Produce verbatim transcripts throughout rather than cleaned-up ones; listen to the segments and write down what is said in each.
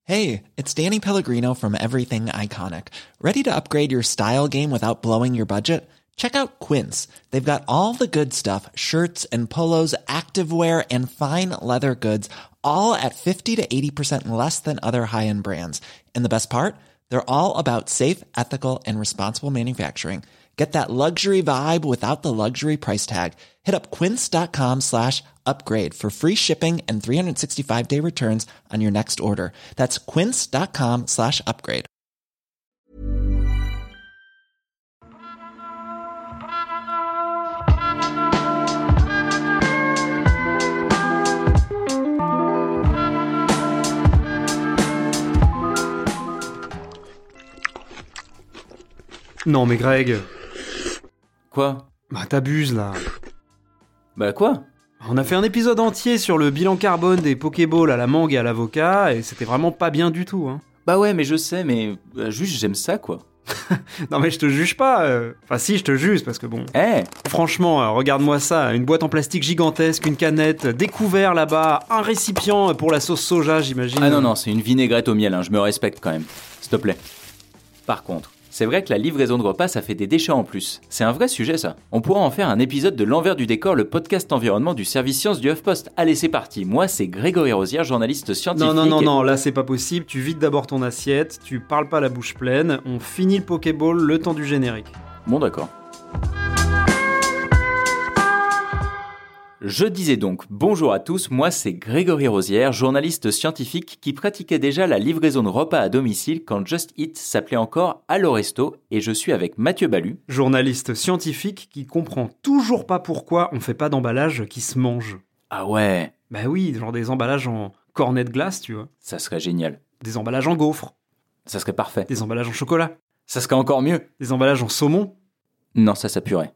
Hey, it's Danny Pellegrino from Everything Iconic. Ready to upgrade your style game without blowing your budget? Check out Quince. They've got all the good stuff, shirts and polos, activewear, and fine leather goods, all at fifty to eighty percent less than other high-end brands. And the best part? They're all about safe, ethical, and responsible manufacturing. Get that luxury vibe without the luxury price tag. Hit up quince.com slash upgrade for free shipping and three sixty-five day returns on your next order. That's quince.com slash upgrade. Non mais Greg... Quoi ? Bah t'abuses là. Bah quoi ? On a fait un épisode entier sur le bilan carbone des Pokéballs à la mangue et à l'avocat, et c'était vraiment pas bien du tout, hein. Bah ouais, mais je sais, mais euh, juste j'aime ça, quoi. Non mais je te juge pas, euh... enfin si, je te juge, parce que bon... Eh hey. Franchement, euh, regarde-moi ça, une boîte en plastique gigantesque, une canette, des couverts là-bas, un récipient pour la sauce soja, j'imagine. Ah non, non, c'est une vinaigrette au miel, hein, je me respecte quand même. S'il te plaît. Par contre... c'est vrai que la livraison de repas, ça fait des déchets en plus. C'est un vrai sujet, ça. On pourra en faire un épisode de l'envers du décor, le podcast environnement du service sciences du HuffPost. Allez, c'est parti. Moi, c'est Grégory Rosière, journaliste scientifique. Non, non, non, et... non, là, c'est pas possible. Tu vides d'abord ton assiette, tu parles pas la bouche pleine, on finit le Pokéball le temps du générique. Bon, d'accord. Je disais donc bonjour à tous, moi c'est Grégory Rosière, journaliste scientifique qui pratiquait déjà la livraison de repas à domicile quand Just Eat s'appelait encore Allo Resto, et je suis avec Mathieu Balu, journaliste scientifique qui comprend toujours pas pourquoi on fait pas d'emballage qui se mange. Ah ouais. Bah oui, genre des emballages en cornet de glace, tu vois. Ça serait génial. Des emballages en gaufres. Ça serait parfait. Des emballages en chocolat. Ça serait encore mieux. Des emballages en saumon. Non, ça s'appuierait.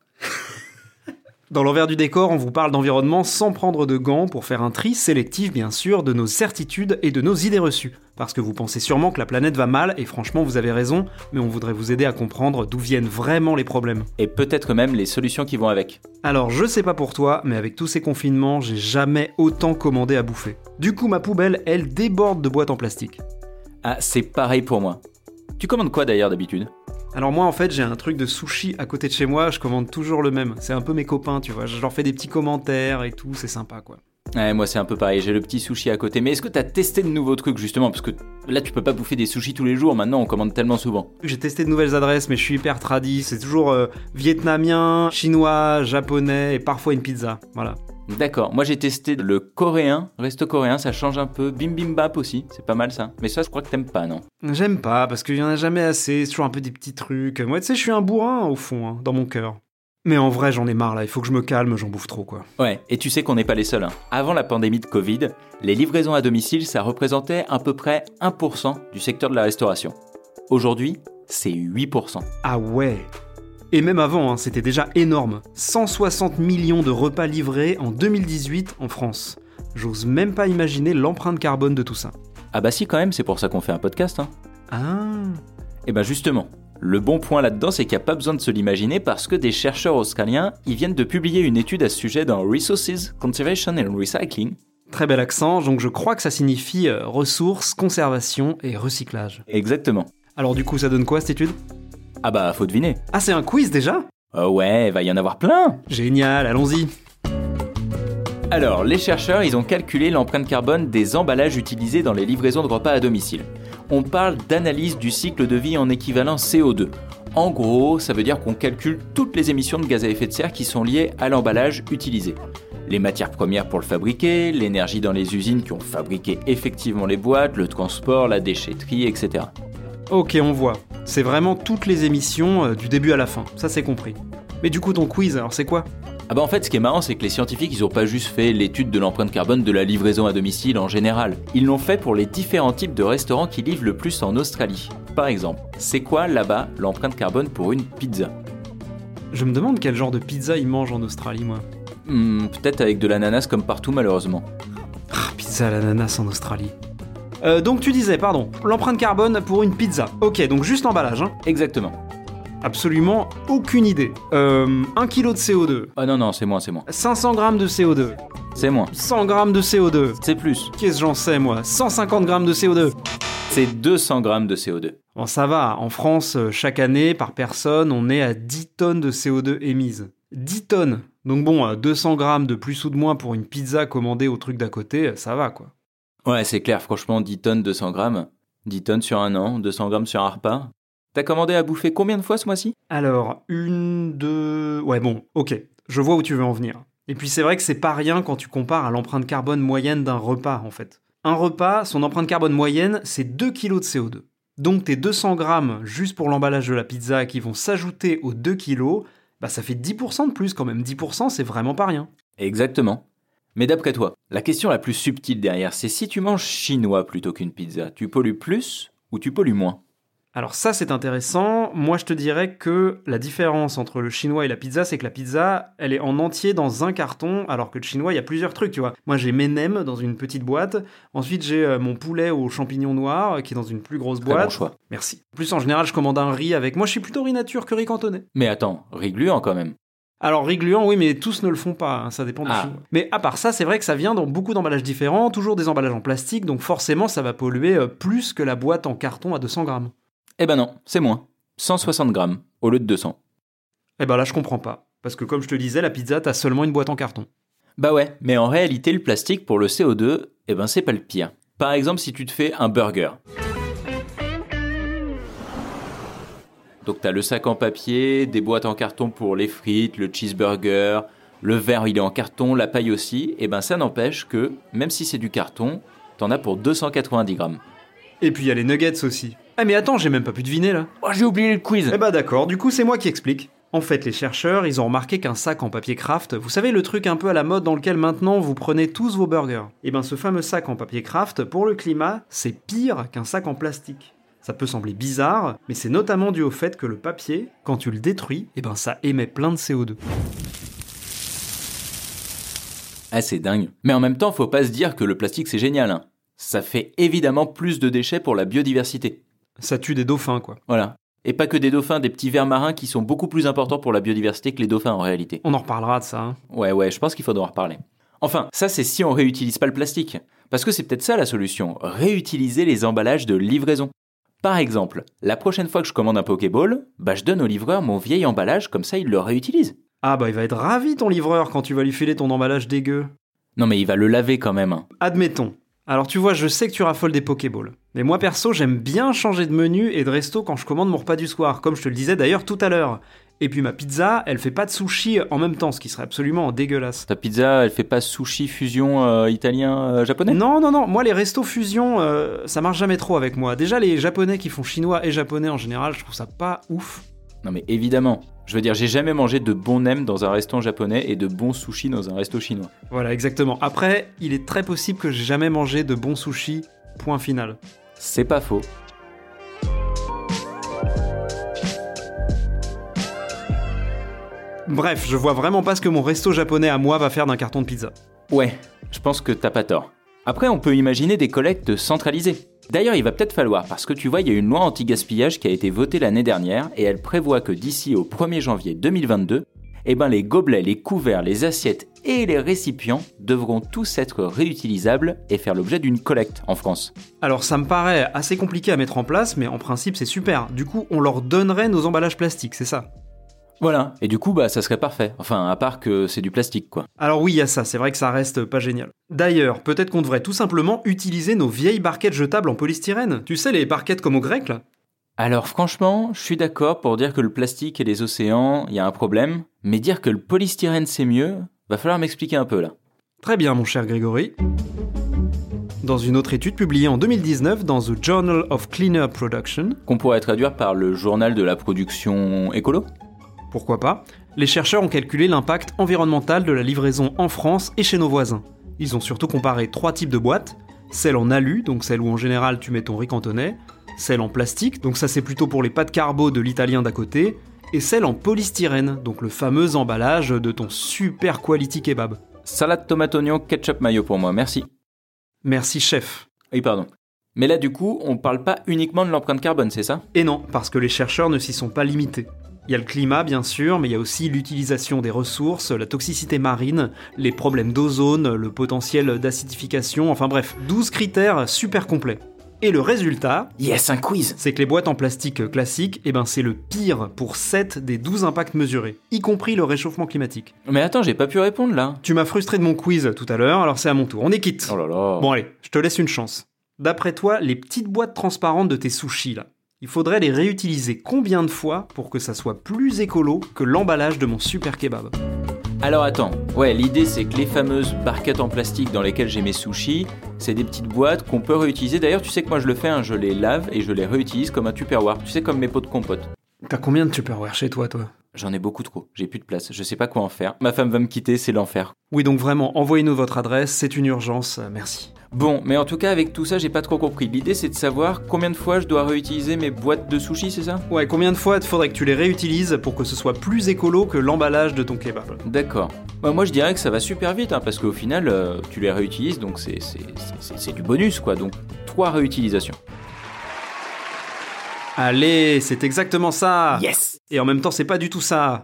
Dans l'envers du décor, on vous parle d'environnement sans prendre de gants pour faire un tri sélectif, bien sûr, de nos certitudes et de nos idées reçues. Parce que vous pensez sûrement que la planète va mal, et franchement, vous avez raison, mais on voudrait vous aider à comprendre d'où viennent vraiment les problèmes. Et peut-être même les solutions qui vont avec. Alors, je sais pas pour toi, mais avec tous ces confinements, j'ai jamais autant commandé à bouffer. Du coup, ma poubelle, elle déborde de boîtes en plastique. Ah, c'est pareil pour moi. Tu commandes quoi d'ailleurs d'habitude ? Alors moi en fait j'ai un truc de sushi à côté de chez moi, je commande toujours le même. C'est un peu mes copains, tu vois, je leur fais des petits commentaires et tout, c'est sympa quoi. Ouais, moi c'est un peu pareil, j'ai le petit sushi à côté. Mais est-ce que t'as testé de nouveaux trucs justement ? Parce que là tu peux pas bouffer des sushis tous les jours, maintenant on commande tellement souvent. J'ai testé de nouvelles adresses mais je suis hyper tradi, c'est toujours euh, vietnamien, chinois, japonais et parfois une pizza, voilà. D'accord, moi j'ai testé le coréen, resto coréen, ça change un peu, bibimbap aussi, c'est pas mal ça. Mais ça je crois que t'aimes pas, non ? J'aime pas, parce qu'il y en a jamais assez, c'est toujours un peu des petits trucs. Moi tu sais je suis un bourrin au fond, hein, dans mon cœur. Mais en vrai j'en ai marre là, il faut que je me calme, j'en bouffe trop quoi. Ouais, et tu sais qu'on n'est pas les seuls. Hein. Avant la pandémie de Covid, les livraisons à domicile ça représentait à peu près un pour cent du secteur de la restauration. Aujourd'hui, c'est huit pour cent. Ah ouais. Et même avant, hein, c'était déjà énorme. cent soixante millions de repas livrés en deux mille dix-huit en France. J'ose même pas imaginer l'empreinte carbone de tout ça. Ah bah si quand même, c'est pour ça qu'on fait un podcast. Hein. Ah. Et ben justement, le bon point là-dedans, c'est qu'il n'y a pas besoin de se l'imaginer parce que des chercheurs australiens, ils viennent de publier une étude à ce sujet dans Resources, Conservation and Recycling. Très bel accent, donc je crois que ça signifie euh, ressources, conservation et recyclage. Exactement. Alors du coup, ça donne quoi cette étude ? Ah bah, faut deviner. Ah, c'est un quiz déjà ? Oh ouais, va y en avoir plein. Génial, allons-y. Alors, les chercheurs, ils ont calculé l'empreinte carbone des emballages utilisés dans les livraisons de repas à domicile. On parle d'analyse du cycle de vie en équivalent C O deux. En gros, ça veut dire qu'on calcule toutes les émissions de gaz à effet de serre qui sont liées à l'emballage utilisé. Les matières premières pour le fabriquer, l'énergie dans les usines qui ont fabriqué effectivement les boîtes, le transport, la déchetterie, et cetera. Ok, on voit. C'est vraiment toutes les émissions euh, du début à la fin, ça c'est compris. Mais du coup ton quiz, alors c'est quoi ? Ah bah en fait ce qui est marrant c'est que les scientifiques ils ont pas juste fait l'étude de l'empreinte carbone de la livraison à domicile en général. Ils l'ont fait pour les différents types de restaurants qui livrent le plus en Australie. Par exemple, c'est quoi là-bas l'empreinte carbone pour une pizza ? Je me demande quel genre de pizza ils mangent en Australie moi. Hmm, peut-être avec de l'ananas comme partout malheureusement. Ah, pizza à l'ananas en Australie. Euh, donc tu disais, pardon, l'empreinte carbone pour une pizza. Ok, donc juste l'emballage, hein. Exactement. Absolument aucune idée. Euh, un kilo de C O deux. Ah non, non, c'est moins, c'est moins. cinq cents grammes de C O deux. C'est moins. cent grammes de C O deux. C'est plus. Qu'est-ce que j'en sais, moi ? cent cinquante grammes de C O deux. C'est deux cents grammes de C O deux. Bon, ça va, en France, chaque année, par personne, on est à dix tonnes de C O deux émises. dix tonnes. Donc bon, deux cents grammes de plus ou de moins pour une pizza commandée au truc d'à côté, ça va quoi. Ouais, c'est clair, franchement, dix tonnes, deux cents grammes. dix tonnes sur un an, deux cents grammes sur un repas. T'as commandé à bouffer combien de fois ce mois-ci ? Alors, une, deux... Ouais bon, ok, je vois où tu veux en venir. Et puis c'est vrai que c'est pas rien quand tu compares à l'empreinte carbone moyenne d'un repas, en fait. Un repas, son empreinte carbone moyenne, c'est deux kilos de C O deux. Donc tes deux cents grammes juste pour l'emballage de la pizza qui vont s'ajouter aux deux kilos, bah ça fait dix pour cent de plus quand même. dix pour cent, c'est vraiment pas rien. Exactement. Mais d'après toi, la question la plus subtile derrière, c'est si tu manges chinois plutôt qu'une pizza, tu pollues plus ou tu pollues moins ? Alors ça, c'est intéressant. Moi, je te dirais que la différence entre le chinois et la pizza, c'est que la pizza, elle est en entier dans un carton, alors que le chinois, il y a plusieurs trucs, tu vois. Moi, j'ai mes nems dans une petite boîte. Ensuite, j'ai euh, mon poulet aux champignons noirs, qui est dans une plus grosse boîte. Très bon choix. Merci. En plus, en général, je commande un riz avec... Moi, je suis plutôt riz nature que riz cantonais. Mais attends, riz gluant quand même. Alors, riz gluant, oui, mais tous ne le font pas, hein, ça dépend du Ah. chinois. Mais à part ça, c'est vrai que ça vient dans beaucoup d'emballages différents, toujours des emballages en plastique, donc forcément, ça va polluer euh, plus que la boîte en carton à deux cents grammes. Eh ben non, c'est moins. cent soixante grammes au lieu de deux cents. Eh ben là, je comprends pas. Parce que comme je te disais, la pizza, t'as seulement une boîte en carton. Bah ouais, mais en réalité, le plastique pour le C O deux, eh ben c'est pas le pire. Par exemple, si tu te fais un burger. Donc t'as le sac en papier, des boîtes en carton pour les frites, le cheeseburger, le verre il est en carton, la paille aussi, et ben ça n'empêche que, même si c'est du carton, t'en as pour deux cent quatre-vingt-dix grammes. Et puis il y a les nuggets aussi. Ah mais attends, j'ai même pas pu deviner là. Oh, j'ai oublié le quiz. Eh bah d'accord, du coup c'est moi qui explique. En fait, les chercheurs, ils ont remarqué qu'un sac en papier Kraft, vous savez le truc un peu à la mode dans lequel maintenant vous prenez tous vos burgers. Et ben ce fameux sac en papier Kraft, pour le climat, c'est pire qu'un sac en plastique. Ça peut sembler bizarre, mais c'est notamment dû au fait que le papier, quand tu le détruis, eh ben ça émet plein de C O deux. Ah, c'est dingue. Mais en même temps, faut pas se dire que le plastique c'est génial, hein. Ça fait évidemment plus de déchets pour la biodiversité. Ça tue des dauphins, quoi. Voilà. Et pas que des dauphins, des petits vers marins qui sont beaucoup plus importants pour la biodiversité que les dauphins en réalité. On en reparlera de ça, hein. Ouais, ouais, je pense qu'il faudra en reparler. Enfin, ça c'est si on réutilise pas le plastique. Parce que c'est peut-être ça la solution, réutiliser les emballages de livraison. Par exemple, la prochaine fois que je commande un Pokéball, bah je donne au livreur mon vieil emballage, comme ça il le réutilise. Ah bah il va être ravi ton livreur quand tu vas lui filer ton emballage dégueu. Non mais il va le laver quand même. Hein. Admettons. Alors tu vois, je sais que tu raffoles des Pokéballs. Mais moi perso, j'aime bien changer de menu et de resto quand je commande mon repas du soir, comme je te le disais d'ailleurs tout à l'heure. Et puis ma pizza, elle fait pas de sushi en même temps, ce qui serait absolument dégueulasse. Ta pizza, elle fait pas sushi fusion euh, italien-japonais ? Non, non, non, moi les restos fusion, euh, ça marche jamais trop avec moi. Déjà les japonais qui font chinois et japonais en général, je trouve ça pas ouf. Non mais évidemment. Je veux dire, j'ai jamais mangé de bons nems dans un restaurant japonais et de bons sushis dans un resto chinois. Voilà, exactement. Après, il est très possible que j'ai jamais mangé de bons sushis, point final. C'est pas faux. Bref, je vois vraiment pas ce que mon resto japonais à moi va faire d'un carton de pizza. Ouais, je pense que t'as pas tort. Après, on peut imaginer des collectes centralisées. D'ailleurs, il va peut-être falloir, parce que tu vois, il y a une loi anti-gaspillage qui a été votée l'année dernière et elle prévoit que d'ici au premier janvier deux mille vingt-deux, eh ben les gobelets, les couverts, les assiettes et les récipients devront tous être réutilisables et faire l'objet d'une collecte en France. Alors ça me paraît assez compliqué à mettre en place, mais en principe c'est super. Du coup, on leur donnerait nos emballages plastiques, c'est ça ? Voilà, et du coup, bah, ça serait parfait. Enfin, à part que c'est du plastique, quoi. Alors oui, il y a ça, c'est vrai que ça reste pas génial. D'ailleurs, peut-être qu'on devrait tout simplement utiliser nos vieilles barquettes jetables en polystyrène. Tu sais, les barquettes comme au grec, là ? Alors franchement, je suis d'accord pour dire que le plastique et les océans, il y a un problème, mais dire que le polystyrène c'est mieux, va falloir m'expliquer un peu, là. Très bien, mon cher Grégory. Dans une autre étude publiée en deux mille dix-neuf dans The Journal of Cleaner Production... Qu'on pourrait traduire par le journal de la production écolo ? Pourquoi pas, les chercheurs ont calculé l'impact environnemental de la livraison en France et chez nos voisins. Ils ont surtout comparé trois types de boîtes, celle en alu, donc celle où en général tu mets ton riz cantonais, celle en plastique, donc ça c'est plutôt pour les pâtes carbo de l'italien d'à côté, et celle en polystyrène, donc le fameux emballage de ton super quality kebab. Salade tomate oignon ketchup mayo pour moi, merci. Merci chef. Oui, pardon. Mais là du coup, on parle pas uniquement de l'empreinte carbone, c'est ça ? Et non, parce que les chercheurs ne s'y sont pas limités. Il y a le climat, bien sûr, mais il y a aussi l'utilisation des ressources, la toxicité marine, les problèmes d'ozone, le potentiel d'acidification, enfin bref, douze critères super complets. Et le résultat, Yes, un quiz. c'est que les boîtes en plastique classiques, eh ben c'est le pire pour sept des douze impacts mesurés, y compris le réchauffement climatique. Mais attends, j'ai pas pu répondre là. Tu m'as frustré de mon quiz tout à l'heure, alors c'est à mon tour. On est quitte. Oh là là. Bon allez, je te laisse une chance. D'après toi, les petites boîtes transparentes de tes sushis là, il faudrait les réutiliser combien de fois pour que ça soit plus écolo que l'emballage de mon super kebab? Alors attends, ouais, l'idée c'est que les fameuses barquettes en plastique dans lesquelles j'ai mes sushis, c'est des petites boîtes qu'on peut réutiliser. D'ailleurs, tu sais que moi je le fais, hein, je les lave et je les réutilise comme un Tupperware. Tu sais, comme mes pots de compote. T'as combien de Tupperware chez toi, toi? J'en ai beaucoup trop, j'ai plus de place, je sais pas quoi en faire. Ma femme va me quitter, c'est l'enfer. Oui, donc vraiment, envoyez-nous votre adresse, c'est une urgence, euh, merci. Bon, mais en tout cas, avec tout ça, j'ai pas trop compris. L'idée c'est de savoir combien de fois je dois réutiliser mes boîtes de sushis, c'est ça? Ouais, combien de fois il faudrait que tu les réutilises pour que ce soit plus écolo que l'emballage de ton kebab? D'accord. Bah, moi je dirais que ça va super vite, hein, parce qu'au final, euh, tu les réutilises, donc c'est, c'est, c'est, c'est, c'est du bonus, quoi. Donc, trois réutilisations. Allez, c'est exactement ça. Yes. Et en même temps, c'est pas du tout ça.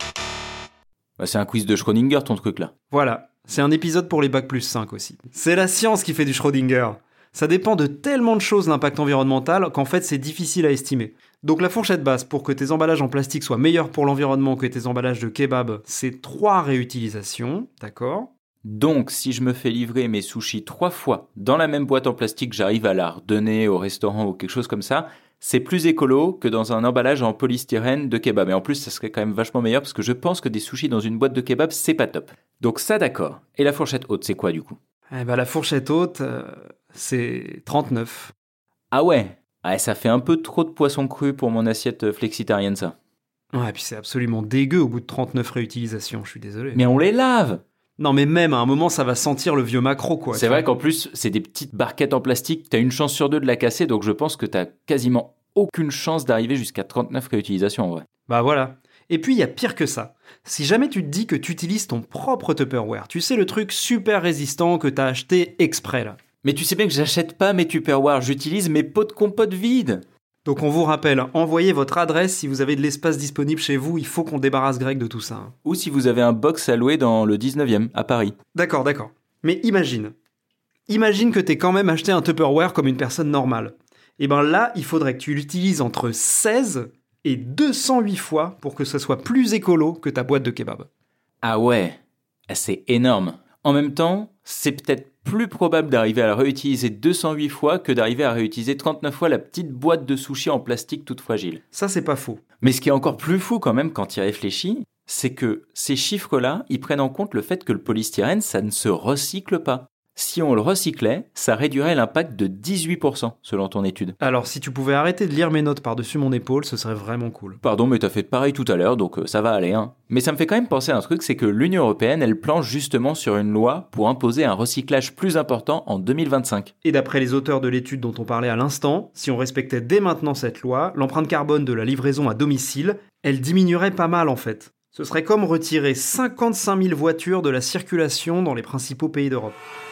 Bah, c'est un quiz de Schrödinger, ton truc là. Voilà, c'est un épisode pour les bac plus cinq aussi. C'est la science qui fait du Schrödinger. Ça dépend de tellement de choses l'impact environnemental qu'en fait c'est difficile à estimer. Donc la fourchette basse pour que tes emballages en plastique soient meilleurs pour l'environnement que tes emballages de kebab, c'est trois réutilisations, d'accord? Donc, si je me fais livrer mes sushis trois fois dans la même boîte en plastique, j'arrive à la redonner au restaurant ou quelque chose comme ça, c'est plus écolo que dans un emballage en polystyrène de kebab. Et en plus, ça serait quand même vachement meilleur parce que je pense que des sushis dans une boîte de kebab, c'est pas top. Donc ça, d'accord. Et la fourchette haute, c'est quoi du coup? Eh ben la fourchette haute, euh, c'est trente-neuf. Ah ouais. Ah, ça fait un peu trop de poisson cru pour mon assiette flexitarienne, ça. Ouais, et puis c'est absolument dégueu au bout de trente-neuf réutilisations, je suis désolé. Mais on les lave! Non mais même, à un moment, ça va sentir le vieux macro, quoi. C'est vrai qu'en plus, c'est des petites barquettes en plastique, t'as une chance sur deux de la casser, donc je pense que t'as quasiment aucune chance d'arriver jusqu'à trente-neuf réutilisations en vrai. Bah voilà. Et puis il y a pire que ça. Si jamais tu te dis que tu utilises ton propre Tupperware, tu sais le truc super résistant que t'as acheté exprès là. Mais tu sais bien que j'achète pas mes Tupperware, j'utilise mes pots de compote vides. Donc on vous rappelle, envoyez votre adresse si vous avez de l'espace disponible chez vous, il faut qu'on débarrasse Greg de tout ça. hein. Ou si vous avez un box à louer dans le dix-neuvième, à Paris. D'accord, d'accord. Mais imagine. Imagine que t'aies quand même acheté un Tupperware comme une personne normale. Et ben là, il faudrait que tu l'utilises entre seize et deux cent huit fois pour que ce soit plus écolo que ta boîte de kebab. Ah ouais, c'est énorme. En même temps, c'est peut-être plus probable d'arriver à la réutiliser deux cent huit fois que d'arriver à réutiliser trente-neuf fois la petite boîte de sushis en plastique toute fragile. Ça, c'est pas faux. Mais ce qui est encore plus fou quand même quand il réfléchit, c'est que ces chiffres-là, ils prennent en compte le fait que le polystyrène, ça ne se recycle pas. Si on le recyclait, ça réduirait l'impact de dix-huit pour cent, selon ton étude. Alors, si tu pouvais arrêter de lire mes notes par-dessus mon épaule, ce serait vraiment cool. Pardon, mais t'as fait pareil tout à l'heure, donc euh, ça va aller, hein. Mais ça me fait quand même penser à un truc, c'est que l'Union Européenne, elle planche justement sur une loi pour imposer un recyclage plus important en deux mille vingt-cinq. Et d'après les auteurs de l'étude dont on parlait à l'instant, si on respectait dès maintenant cette loi, l'empreinte carbone de la livraison à domicile, elle diminuerait pas mal en fait. Ce serait comme retirer cinquante-cinq mille voitures de la circulation dans les principaux pays d'Europe.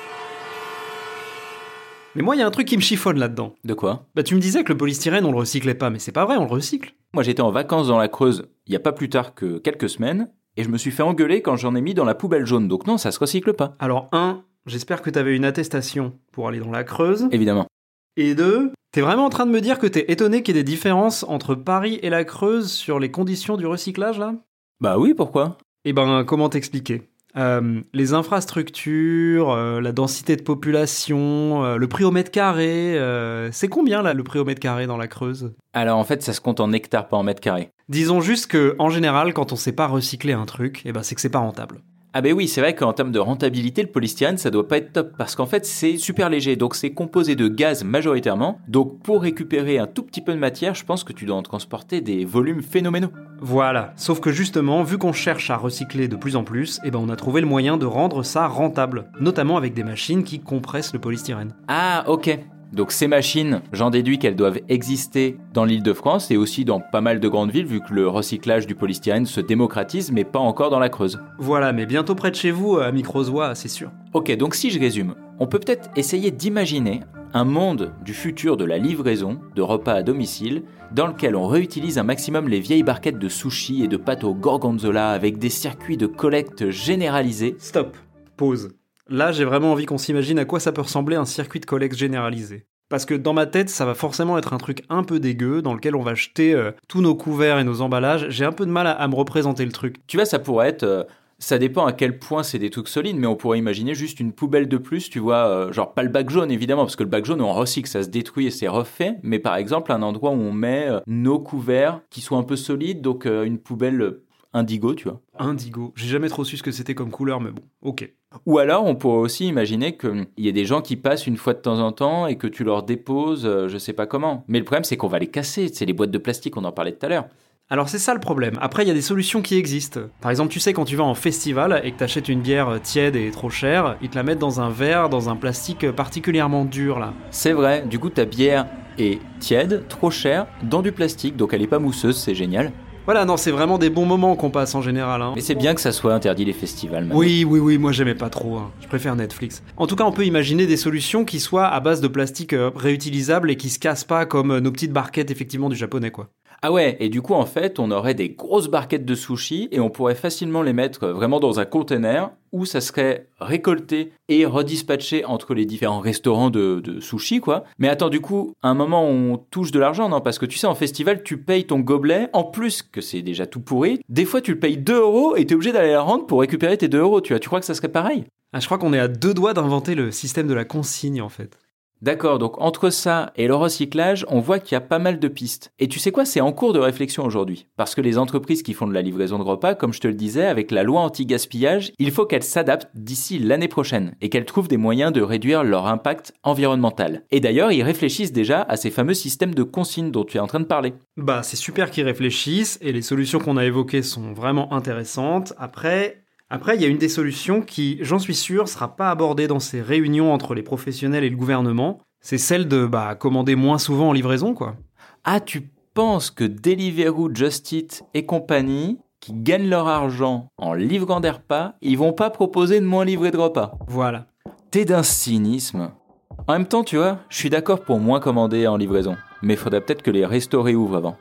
Mais moi, il y a un truc qui me chiffonne là-dedans. De quoi? Bah, tu me disais que le polystyrène, on le recyclait pas, mais c'est pas vrai, on le recycle. Moi, j'étais en vacances dans la Creuse, il y a pas plus tard que quelques semaines, et je me suis fait engueuler quand j'en ai mis dans la poubelle jaune, donc non, ça se recycle pas. Alors, un, j'espère que t'avais une attestation pour aller dans la Creuse. Évidemment. Et deux, t'es vraiment en train de me dire que t'es étonné qu'il y ait des différences entre Paris et la Creuse sur les conditions du recyclage, là? Bah oui, pourquoi? Eh ben, comment t'expliquer? Euh, les infrastructures, euh, la densité de population, euh, le prix au mètre carré, euh, c'est combien là le prix au mètre carré dans la Creuse? Alors en fait, ça se compte en hectares, pas en mètres carrés. Disons juste que, en général, quand on sait pas recycler un truc, eh ben c'est que c'est pas rentable. Ah ben oui, c'est vrai qu'en termes de rentabilité, le polystyrène, ça doit pas être top, parce qu'en fait, c'est super léger, donc c'est composé de gaz majoritairement, donc pour récupérer un tout petit peu de matière, je pense que tu dois en transporter des volumes phénoménaux. Voilà, sauf que justement, vu qu'on cherche à recycler de plus en plus, eh ben on a trouvé le moyen de rendre ça rentable, notamment avec des machines qui compressent le polystyrène. Ah, ok. Donc ces machines, j'en déduis qu'elles doivent exister dans l'Île-de-France et aussi dans pas mal de grandes villes, vu que le recyclage du polystyrène se démocratise, mais pas encore dans la Creuse. Voilà, mais bientôt près de chez vous, à Microsois, c'est sûr. Ok, donc si je résume, on peut peut-être essayer d'imaginer un monde du futur de la livraison de repas à domicile, dans lequel on réutilise un maximum les vieilles barquettes de sushis et de pâtes au gorgonzola avec des circuits de collecte généralisés. Stop. Pause. Là, j'ai vraiment envie qu'on s'imagine à quoi ça peut ressembler un circuit de collecte généralisé. Parce que dans ma tête, ça va forcément être un truc un peu dégueu, dans lequel on va jeter euh, tous nos couverts et nos emballages. J'ai un peu de mal à, à me représenter le truc. Tu vois, ça pourrait être... euh, ça dépend à quel point c'est des trucs solides, mais on pourrait imaginer juste une poubelle de plus, tu vois, euh, genre pas le bac jaune évidemment, parce que le bac jaune on recycle, ça se détruit et c'est refait, mais par exemple un endroit où on met euh, nos couverts qui sont un peu solides, donc euh, une poubelle euh, indigo, tu vois. Indigo. J'ai jamais trop su ce que c'était comme couleur, mais bon, ok. Ou alors on pourrait aussi imaginer qu'il y a des gens qui passent une fois de temps en temps et que tu leur déposes, euh, je sais pas comment. Mais le problème c'est qu'on va les casser, c'est les boîtes de plastique, on en parlait tout à l'heure. Alors c'est ça le problème. Après, il y a des solutions qui existent. Par exemple, tu sais, quand tu vas en festival et que t'achètes une bière tiède et trop chère, ils te la mettent dans un verre, dans un plastique particulièrement dur, là. C'est vrai, du coup ta bière est tiède, trop chère, dans du plastique, donc elle est pas mousseuse, c'est génial. Voilà, non, c'est vraiment des bons moments qu'on passe en général, hein. Mais c'est bien que ça soit interdit les festivals, maintenant. Oui, oui, oui, moi j'aimais pas trop, hein. Je préfère Netflix. En tout cas, on peut imaginer des solutions qui soient à base de plastique euh, réutilisable et qui se cassent pas comme euh, nos petites barquettes, effectivement, du japonais, quoi. Ah ouais, et du coup, en fait, on aurait des grosses barquettes de sushis et on pourrait facilement les mettre vraiment dans un container où ça serait récolté et redispatché entre les différents restaurants de, de sushis, quoi. Mais attends, du coup, à un moment, on touche de l'argent, non? Parce que tu sais, en festival, tu payes ton gobelet, en plus que c'est déjà tout pourri. Des fois, tu le payes deux euros et t'es obligé d'aller la rendre pour récupérer tes deux euros, tu vois. Tu crois que ça serait pareil? Ah, je crois qu'on est à deux doigts d'inventer le système de la consigne, en fait. D'accord, donc entre ça et le recyclage, on voit qu'il y a pas mal de pistes. Et tu sais quoi, c'est en cours de réflexion aujourd'hui. Parce que les entreprises qui font de la livraison de repas, comme je te le disais, avec la loi anti-gaspillage, il faut qu'elles s'adaptent d'ici l'année prochaine et qu'elles trouvent des moyens de réduire leur impact environnemental. Et d'ailleurs, ils réfléchissent déjà à ces fameux systèmes de consigne dont tu es en train de parler. Bah, c'est super qu'ils réfléchissent et les solutions qu'on a évoquées sont vraiment intéressantes. Après... Après, il y a une des solutions qui, j'en suis sûr, sera pas abordée dans ces réunions entre les professionnels et le gouvernement. C'est celle de bah, commander moins souvent en livraison, quoi. Ah, tu penses que Deliveroo, Just Eat et compagnie, qui gagnent leur argent en livrant des repas, ils vont pas proposer de moins livrer de repas? Voilà. T'es d'un cynisme. En même temps, tu vois, je suis d'accord pour moins commander en livraison, mais faudrait peut-être que les restos réouvrent avant.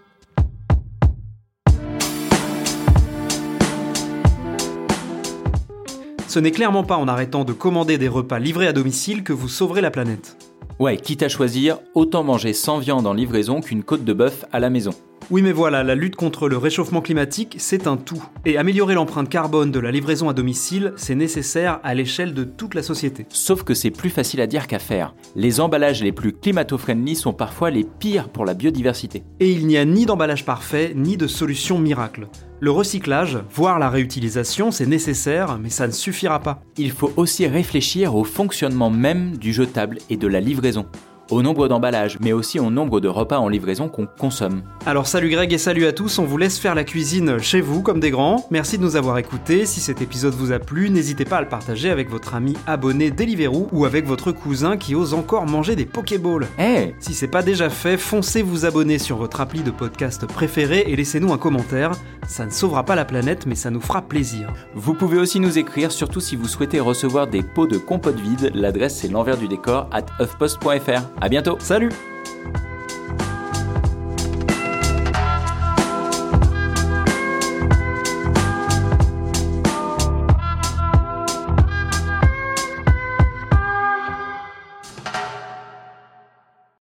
Ce n'est clairement pas en arrêtant de commander des repas livrés à domicile que vous sauverez la planète. Ouais, quitte à choisir, autant manger sans viande en livraison qu'une côte de bœuf à la maison. Oui mais voilà, la lutte contre le réchauffement climatique, c'est un tout. Et améliorer l'empreinte carbone de la livraison à domicile, c'est nécessaire à l'échelle de toute la société. Sauf que c'est plus facile à dire qu'à faire. Les emballages les plus climato-friendly sont parfois les pires pour la biodiversité. Et il n'y a ni d'emballage parfait, ni de solution miracle. Le recyclage, voire la réutilisation, c'est nécessaire, mais ça ne suffira pas. Il faut aussi réfléchir au fonctionnement même du jetable et de la livraison. Au nombre d'emballages, mais aussi au nombre de repas en livraison qu'on consomme. Alors salut Greg et salut à tous, on vous laisse faire la cuisine chez vous comme des grands. Merci de nous avoir écoutés, si cet épisode vous a plu, n'hésitez pas à le partager avec votre ami abonné Deliveroo ou avec votre cousin qui ose encore manger des Pokéballs. Eh hey. Si c'est pas déjà fait, foncez vous abonner sur votre appli de podcast préféré et laissez-nous un commentaire. Ça ne sauvera pas la planète, mais ça nous fera plaisir. Vous pouvez aussi nous écrire, surtout si vous souhaitez recevoir des pots de compote vide. L'adresse c'est l'envers du décor arobase huffpost point fr. À bientôt. Salut!